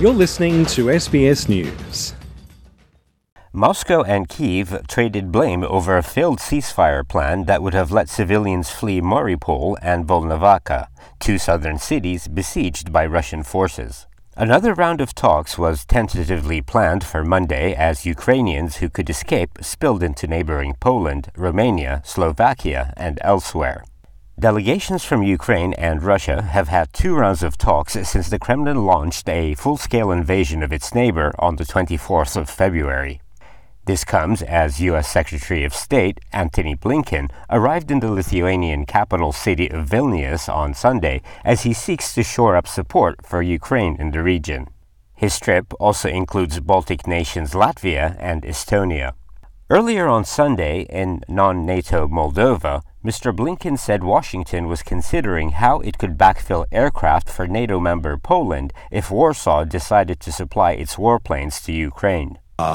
You're listening to SBS News. Moscow and Kyiv traded blame over a failed ceasefire plan that would have let civilians flee Mariupol and Volnovakha, two southern cities besieged by Russian forces. Another round of talks was tentatively planned for Monday as Ukrainians who could escape spilled into neighboring Poland, Romania, Slovakia, and elsewhere. Delegations from Ukraine and Russia have had two rounds of talks since the Kremlin launched a full-scale invasion of its neighbor on the 24th of February. This comes as U.S. Secretary of State Antony Blinken arrived in the Lithuanian capital city of Vilnius on Sunday as he seeks to shore up support for Ukraine in the region. His trip also includes Baltic nations Latvia and Estonia. Earlier on Sunday, in non-NATO Moldova, Mr. Blinken said Washington was considering how it could backfill aircraft for NATO member Poland if Warsaw decided to supply its warplanes to Ukraine.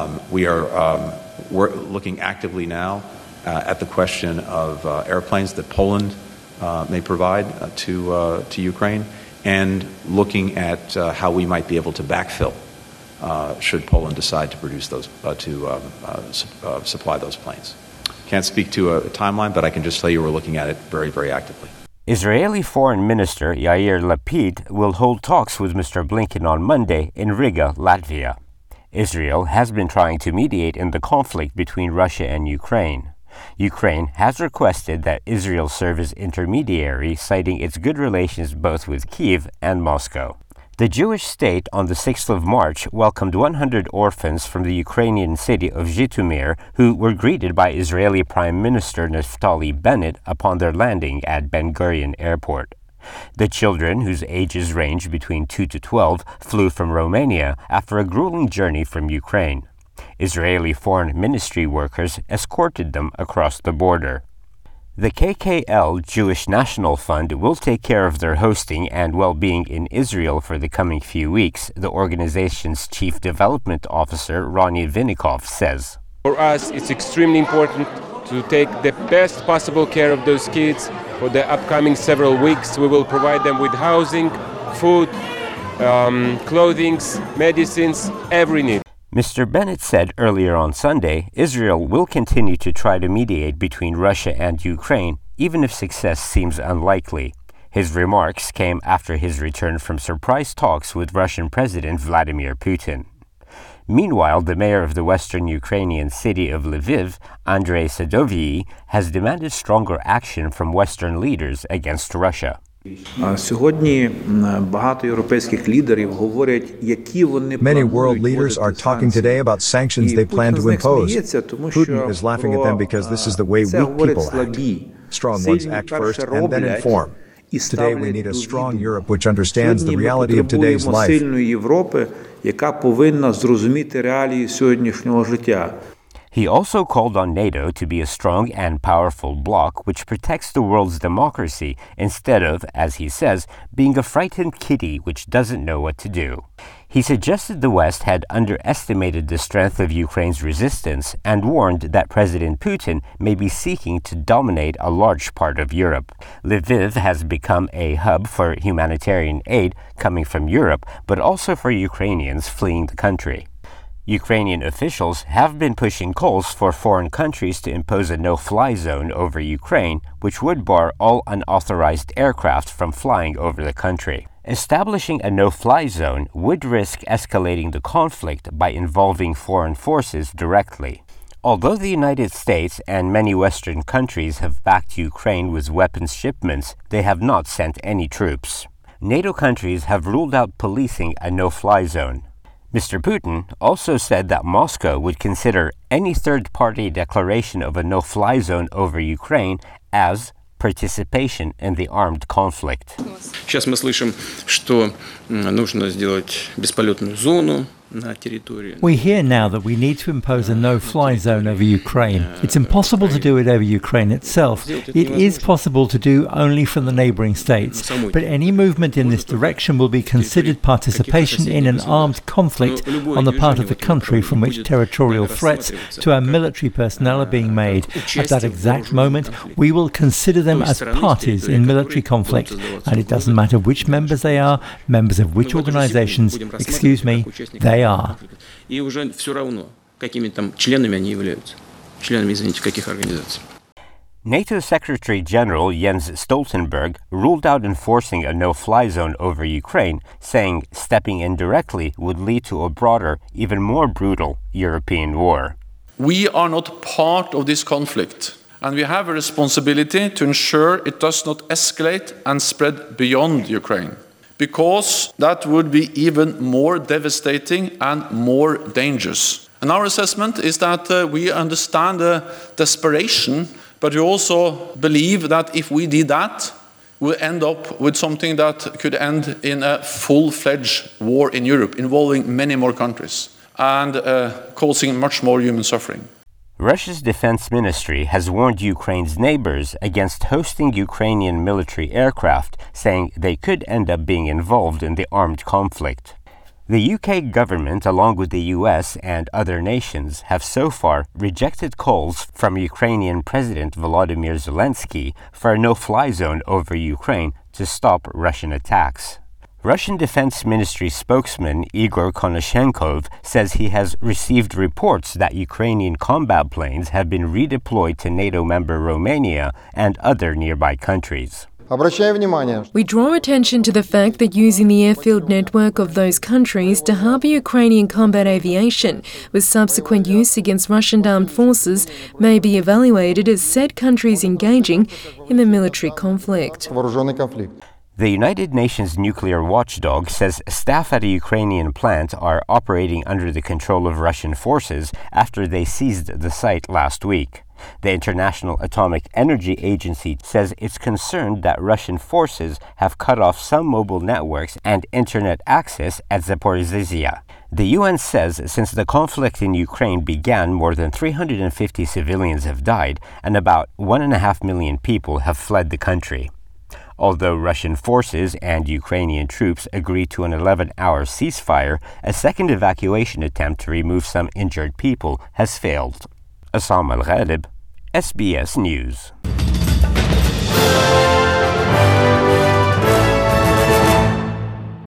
We're looking actively now at the question of airplanes that Poland may provide to Ukraine, and looking at how we might be able to backfill should Poland decide to produce those supply those planes. Can't speak to a timeline, but I can just tell you we're looking at it very, very actively. Israeli Foreign Minister Yair Lapid will hold talks with Mr. Blinken on Monday in Riga, Latvia. Israel has been trying to mediate in the conflict between Russia and Ukraine. Ukraine has requested that Israel serve as intermediary, citing its good relations both with Kyiv and Moscow. The Jewish state on the 6th of March welcomed 100 orphans from the Ukrainian city of Zhytomyr who were greeted by Israeli Prime Minister Naftali Bennett upon their landing at Ben Gurion Airport. The children, whose ages range between 2 to 12, flew from Romania after a grueling journey from Ukraine. Israeli Foreign Ministry workers escorted them across the border. The KKL Jewish National Fund will take care of their hosting and well-being in Israel for the coming few weeks, the organization's Chief Development Officer Ronnie Vinnikov says. For us, it's extremely important to take the best possible care of those kids. For the upcoming several weeks, we will provide them with housing, food, clothing, medicines, every need. Mr. Bennett said earlier on Sunday, Israel will continue to try to mediate between Russia and Ukraine, even if success seems unlikely. His remarks came after his return from surprise talks with Russian President Vladimir Putin. Meanwhile, the mayor of the western Ukrainian city of Lviv, Andrei Sadovyi, has demanded stronger action from Western leaders against Russia. Many world leaders are talking today about sanctions they plan to impose. Putin is laughing at them because this is the way weak people act. Strong ones act first and then inform. Today we need a strong Europe which understands the reality of today's life. He also called on NATO to be a strong and powerful bloc which protects the world's democracy instead of, as he says, being a frightened kitty which doesn't know what to do. He suggested the West had underestimated the strength of Ukraine's resistance and warned that President Putin may be seeking to dominate a large part of Europe. Lviv has become a hub for humanitarian aid coming from Europe, but also for Ukrainians fleeing the country. Ukrainian officials have been pushing calls for foreign countries to impose a no-fly zone over Ukraine, which would bar all unauthorized aircraft from flying over the country. Establishing a no-fly zone would risk escalating the conflict by involving foreign forces directly. Although the United States and many Western countries have backed Ukraine with weapons shipments, they have not sent any troops. NATO countries have ruled out policing a no-fly zone. Mr. Putin also said that Moscow would consider any third-party declaration of a no-fly zone over Ukraine as participation in the armed conflict. Сейчас мы слышим, что нужно сделать бесполетную зону. We hear now that we need to impose a no-fly zone over Ukraine. It's impossible to do it over Ukraine itself. It is possible to do only from the neighboring states. But any movement in this direction will be considered participation in an armed conflict on the part of the country from which territorial threats to our military personnel are being made. At that exact moment, we will consider them as parties in military conflict. And it doesn't matter which members they are, members of which organizations, they are. NATO Secretary General Jens Stoltenberg ruled out enforcing a no-fly zone over Ukraine, saying stepping in directly would lead to a broader, even more brutal European war. We are not part of this conflict, and we have a responsibility to ensure it does not escalate and spread beyond Ukraine, because that would be even more devastating and more dangerous. And our assessment is that we understand the desperation, but we also believe that if we did that, we'll end up with something that could end in a full-fledged war in Europe, involving many more countries and causing much more human suffering. Russia's defense ministry has warned Ukraine's neighbors against hosting Ukrainian military aircraft, saying they could end up being involved in the armed conflict. The UK government, along with the US and other nations, have so far rejected calls from Ukrainian President Volodymyr Zelensky for a no-fly zone over Ukraine to stop Russian attacks. Russian Defense Ministry spokesman Igor Konashenkov says he has received reports that Ukrainian combat planes have been redeployed to NATO member Romania and other nearby countries. We draw attention to the fact that using the airfield network of those countries to harbour Ukrainian combat aviation with subsequent use against Russian armed forces may be evaluated as said countries engaging in the military conflict. The United Nations nuclear watchdog says staff at a Ukrainian plant are operating under the control of Russian forces after they seized the site last week. The International Atomic Energy Agency says it's concerned that Russian forces have cut off some mobile networks and internet access at Zaporizhzhia. The UN says since the conflict in Ukraine began, more than 350 civilians have died and about 1.5 million people have fled the country. Although Russian forces and Ukrainian troops agreed to an 11-hour ceasefire, a second evacuation attempt to remove some injured people has failed. Assam Al-Ghalib, SBS News.